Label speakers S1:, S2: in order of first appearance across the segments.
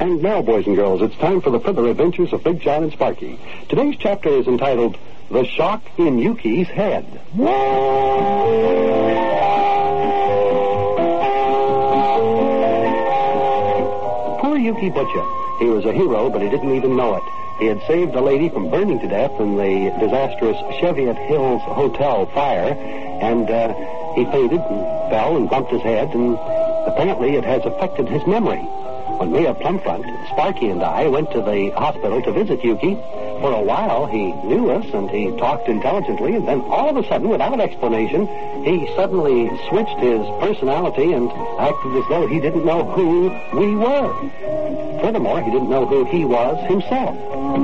S1: And now, boys and girls, it's time for the further adventures of Big John and Sparky. Today's chapter is entitled, The Shock in Yuki's Head. Poor Yuki Butcher. He was a hero, but he didn't even know it. He had saved a lady from burning to death in the disastrous Cheviot Hills Hotel fire, and he fainted and fell and bumped his head, and apparently it has affected his memory. When Mayor Plumfront, Sparky, and I went to the hospital to visit Yuki, for a while he knew us and he talked intelligently, and then all of a sudden, without explanation, he suddenly switched his personality and acted as though he didn't know who we were. Furthermore, he didn't know who he was himself.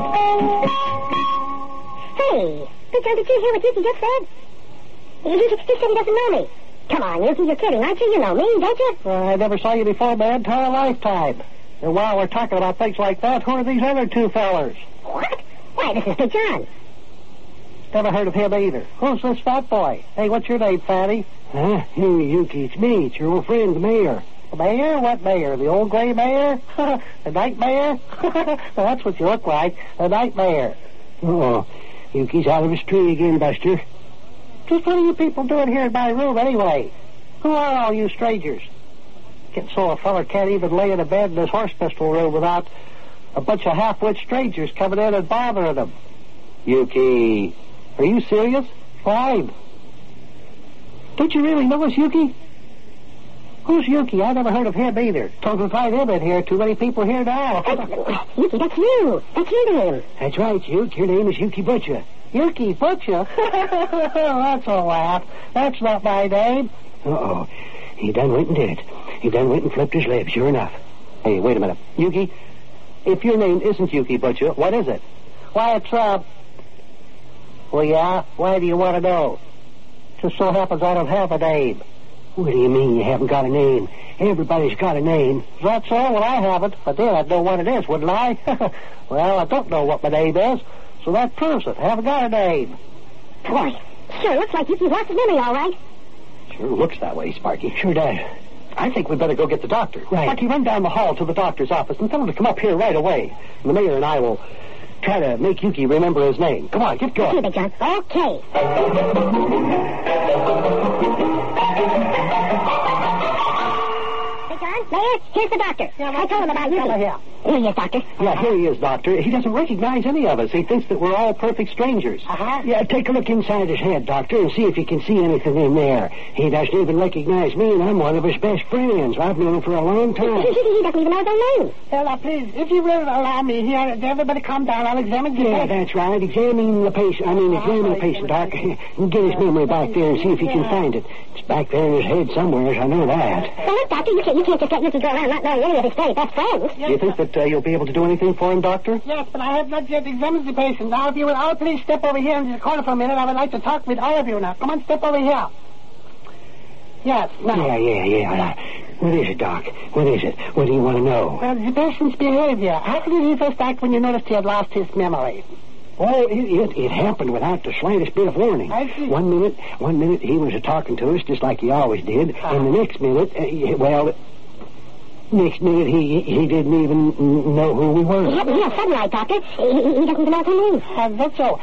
S2: Hey, Big John, did you hear what Yuki just said? He just said he doesn't know me. Come on, Yuki, you're kidding, aren't you? You know me, don't you?
S3: I never saw you before in my entire lifetime. And while we're talking about things like that, who are these other two fellers?
S2: What? Why, this is Big John.
S3: Never heard of him either. Who's this fat boy? Hey, what's your name, fatty?
S4: Huh? Hey, Yuki, it's me. It's your old friend, the mayor.
S3: The mayor? What mayor? The old gray mayor? The night mayor? Well, that's what you look like. The night mayor.
S4: Oh, Yuki's out of his tree again, Buster.
S3: Just what are you people doing here in my room anyway? Who are all you strangers? Getting so a feller can't even lay in a bed in his horse pistol room without a bunch of half-wit strangers coming in and bothering him.
S4: Yuki, are you serious?
S3: Fine. Don't you really know us, Yuki? Who's Yuki? I never heard of him either. Don't find him in here. Too many people here now.
S2: Yuki, that's you. That's your name.
S4: That's right, Yuki. Your name is Yuki Butcher.
S3: Yuki Butcher? That's a laugh. That's not my name.
S4: Uh-oh. He done went and did it. He done went and flipped his lip, sure enough.
S1: Hey, wait a minute. Yuki, if your name isn't Yuki Butcher, what is it?
S3: Why, it's, Well, yeah? Why do you want to know? Just so happens I don't have a name.
S4: What do you mean you haven't got a name? Everybody's got a name.
S3: Is that so? Well, I haven't. If I did, I'd know what it is, wouldn't I? Well, I don't know what my name is, so that proves it. I haven't got a name.
S2: Boy, sure looks like Yuki's lost his memory, all right.
S1: Sure looks that way, Sparky.
S4: Sure does.
S1: I think we'd better go get the doctor.
S4: Right.
S1: Sparky, run down the hall to the doctor's office and tell him to come up here right away. And the mayor and I will try to make Yuki remember his name. Come on, get going.
S2: Okay, Big John. Okay. Mayor, here's the doctor. I told him about you. Here he is, Doctor.
S1: Yeah, here he is, Doctor. He doesn't recognize any of us. He thinks that we're all perfect strangers.
S2: Uh-huh.
S4: Yeah, take a look inside his head, Doctor, and see if you can see anything in there. He doesn't even recognize me, and I'm one of his best friends. I've known him for a long time.
S2: He doesn't even know their name.
S3: Now, please, if you will allow me here, everybody calm down. I'll examine you.
S4: Yeah, that's right. Examine the patient, Doc. And get his memory back there and see if you can find it. It's back there in his head somewhere, I know that.
S2: Well, look, Doctor, you can't just let Yuki go around not knowing any of his very best friends.
S1: Do you think that you'll be able to do anything for him, Doctor?
S3: Yes, but I have not yet examined the patient. Now, if you will all please step over here in the corner for a minute, I would like to talk with all of you now. Come on, step over here. Yes, now.
S4: Yeah. What is it, Doc? What is it? What do you want to know?
S3: Well, the patient's behavior. How did he first act when you noticed he had lost his memory?
S4: Oh, it happened without the slightest bit of warning.
S3: I see.
S4: One minute he was talking to us just like he always did, and the next minute, next minute he didn't even know who we were.
S2: Yeah, sudden right, Doctor. He doesn't even know their name.
S3: That's so.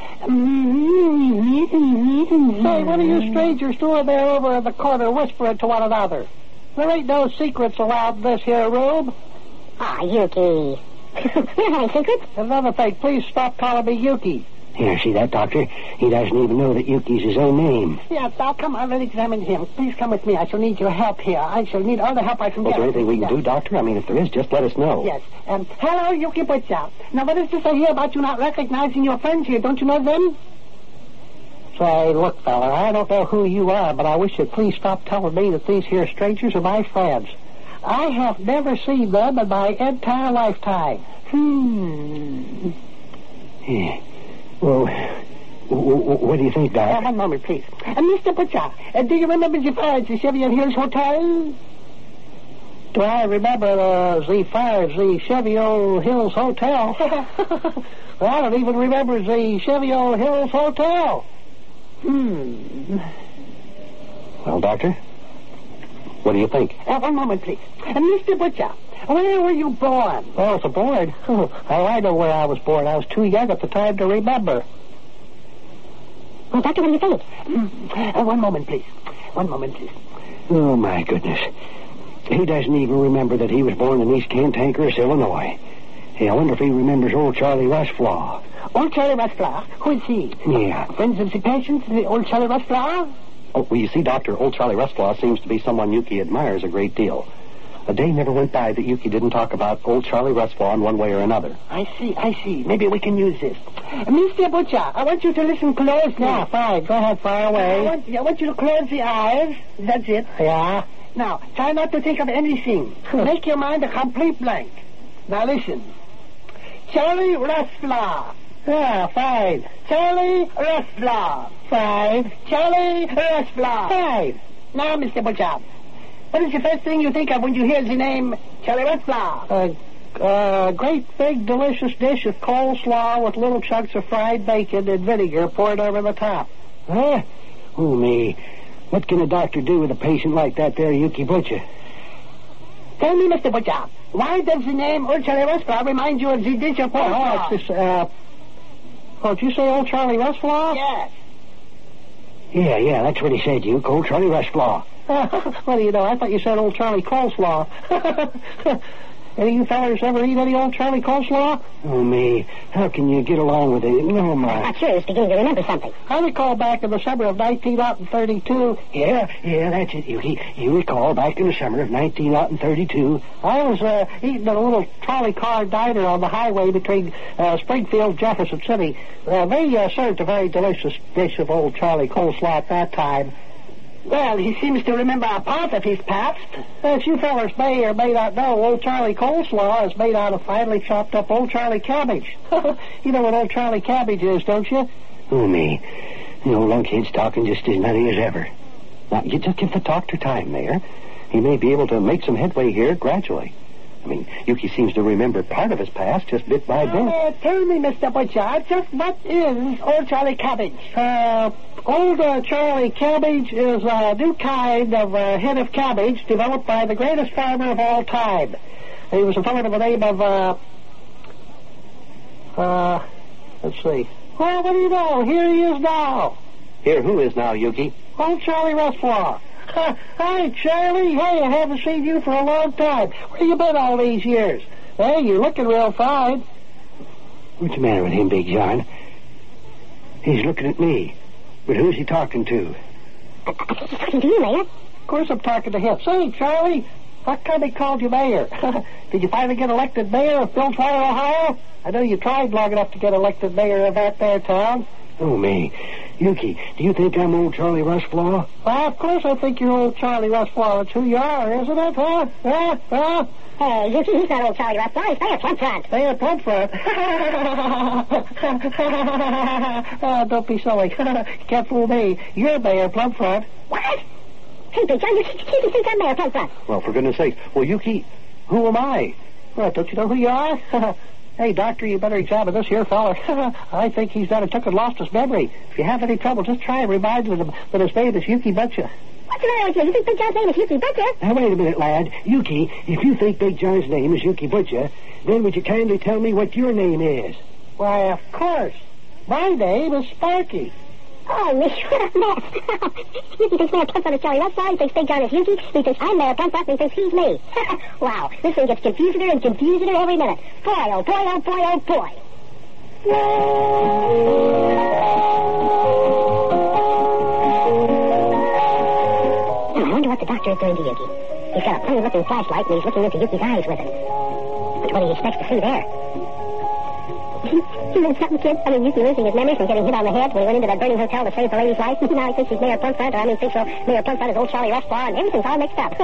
S3: Say, what are you strangers doing there over in the corner whispering to one another? There ain't no secrets allowed in this here room.
S2: Ah, Yuki. We don't have any secrets.
S3: Another thing, please stop calling me Yuki.
S4: Here, see that, Doctor? He doesn't even know that Yuki's his own name.
S3: Yes, now come on, let's examine him. Please come with me. I shall need your help here. I shall need all the help I can get.
S1: Is there anything we can do, Doctor? I mean, if there is, just let us know.
S3: Yes. Hello, Yuki Butcher. Now, what is this I hear about you not recognizing your friends here? Don't you know them? Say, look, fella, I don't know who you are, but I wish you'd please stop telling me that these here strangers are my friends. I have never seen them in my entire lifetime.
S4: Yeah. Well, what do you think, Doc?
S3: One moment, please. Mr. Butcher, do you remember the fire at the Cheviot Hills Hotel? Do I remember the fire at the Cheviot Hills Hotel? Well, I don't even remember the Cheviot Hills Hotel.
S1: Well, Doctor? What do you think?
S3: One moment, please. Mr. Butcher, where were you born? Oh, it's a born. Oh, I know where I was born. I was too young at the time to remember.
S2: Well, Doctor, what do you think?
S3: One moment, please. One moment, please.
S4: Oh, my goodness. He doesn't even remember that he was born in East Cantankerous, Illinois. Hey, I wonder if he remembers old Charlie Rushflaw.
S3: Old Charlie Rushflaw? Who is he?
S4: Yeah.
S3: Friends of the patients, the old Charlie Rushflaw?
S1: Oh, well, you see, Doctor, old Charlie Rushflaw seems to be someone Yuki admires a great deal. A day never went by that Yuki didn't talk about old Charlie Rushflaw in one way or another.
S3: I see. Maybe we can use this. Mr. Butcher, I want you to listen closely.
S4: Yeah, fine. Go ahead, fire away.
S3: I want you to close the eyes. That's it.
S4: Yeah?
S3: Now, try not to think of anything. Make your mind a complete blank. Now, listen. Charlie Rushflaw.
S4: Yeah, fine.
S3: Charlie Rushflaw.
S4: Fine.
S3: Charlie Rushflaw.
S4: Fine.
S3: Now, Mr. Butcher, what is the first thing you think of when you hear the name Charlie Rushflaw?
S4: Great big delicious dish of coleslaw with little chunks of fried bacon and vinegar poured over the top. Huh? Oh, me. What can a doctor do with a patient like that there, Yuki Butcher?
S3: Tell me, Mr. Butcher, why does the name Old Charlie Rushflaw remind you of the dish of coleslaw?
S4: Oh, it's this, did you say Old Charlie Rushflaw?
S3: Yes.
S4: Yeah, that's what he said, Yuke. Old Charlie Rushflaw. What do you know? I thought you said Old Charlie Coleslaw. Any of you fellers ever eat any Old Charlie Coleslaw? Oh, me. How can you get along with it? No, my.
S2: I'm sure he's beginning to remember something.
S4: I recall back in the summer of 1932. Yeah, that's it, Yuki. You recall back in the summer of 1932. I was eating at a little trolley car diner on the highway between Springfield and Jefferson City. They served a very delicious dish of Old Charlie Coleslaw at that time.
S3: Well, he seems to remember a part of his past.
S4: As you fellas may or may not know, Old Charlie Coleslaw is made out of finely chopped up Old Charlie cabbage. You know what Old Charlie cabbage is, don't you? Oh, me. The old lunkhead's talking just as nutty as ever.
S1: Now, you just give the doctor time, Mayor. He may be able to make some headway here gradually. I mean, Yuki seems to remember part of his past just bit by bit.
S3: Tell me, Mr. Butcher, just what is Old Charlie cabbage?
S4: Old Charlie cabbage is a new kind of head of cabbage developed by the greatest farmer of all time. He was a fellow by the name of, let's see. Well, what do you know? Here he is now.
S1: Here, who is now, Yuki?
S4: Old Charlie Rushflaw. Hi, Charlie. Hey, I haven't seen you for a long time. Where you been all these years? Hey, you're looking real fine. What's the matter with him, Big John? He's looking at me. But who's he talking to?
S2: He's talking to you, Mayor.
S4: Of course I'm talking to him. Say, Charlie, how come they called you mayor? Did you finally get elected mayor of Billswire, Ohio? I know you tried long enough to get elected mayor of that there town. Oh, me. Yuki, do you think I'm Old Charlie Rushflaw? Well, of course I think you're Old Charlie Rushflaw. That's who you are, isn't it, huh?
S2: Hey, Yuki, he's not Old Charlie Rushflaw. He's Mayor Plumfront.
S4: Mayor Plumfront? Oh, don't be silly. Can't fool me. You're Mayor Plumfront.
S2: What? Hey, Big John, you think I'm Mayor Plumfront?
S1: Well, for goodness sake. Well, Yuki, who am I?
S4: Well, don't you know who you are? Hey, doctor, you better examine this here fella. I think he's done took and lost his memory. If you have any trouble, just try and remind him that his name is Yuki Butcher.
S2: What's the matter with you? You think Big John's name is Yuki Butcher?
S4: Now, wait a minute, lad. Yuki, if you think Big John's name is Yuki Butcher, then would you kindly tell me what your name is? Why, of course. My name is Sparky.
S2: Oh, me, what a mess. Yuki thinks Mayor Plumfront is Charlie Rushflaw. He thinks Big John is Yuki. He thinks I'm Mayor Plumfront, and he thinks he's me. Wow, this thing gets confuseder and confuseder every minute. Boy, oh boy, oh boy, oh boy. I wonder what the doctor is doing to Yuki. He's got a funny-looking flashlight, and he's looking into Yuki's eyes with it. But what do you expect to see there? You know something, kid? I mean, Yuki losing his memory from getting hit on the head when he went into that burning hotel to save the lady's life. Now he thinks he's Mayor Plumfront, or thinks Mayor Plumfront is Old Charlie Rushflaw, and everything's all mixed up.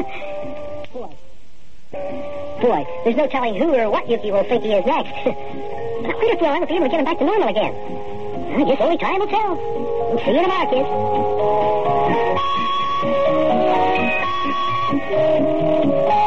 S2: Boy, there's no telling who or what Yuki will think he is next. But I wonder if we'll ever be able to get him back to normal again. I guess only time will tell. See you tomorrow, kids.